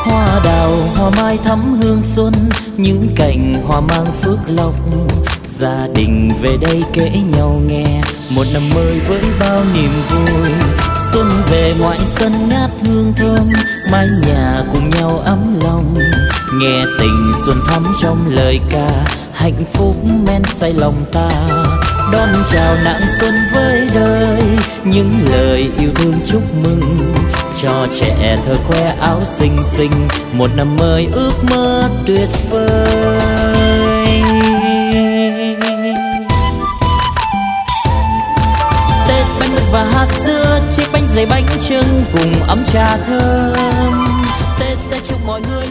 Hoa đào hoa mai thắm hương xuân, những cành hoa mang phước lộc. Gia đình về đây kể nhau nghe một năm mới với bao niềm vui. Xuân về ngoại sân ngát hương thơm, mái nhà cùng nhau ấm lòng. Nghe tình xuân thắm trong lời ca, hạnh phúc men say lòng ta. Đón chào nắng xuân với đời, những lời yêu thương chúc mừng. Cho trẻ thơ khoe áo xinh xinh, một năm mới ước mơ tuyệt vời. Tết bánh mứt và hạt sữa, chiếc bánh dày bánh chưng cùng ấm trà thơm. Tết chúc mọi người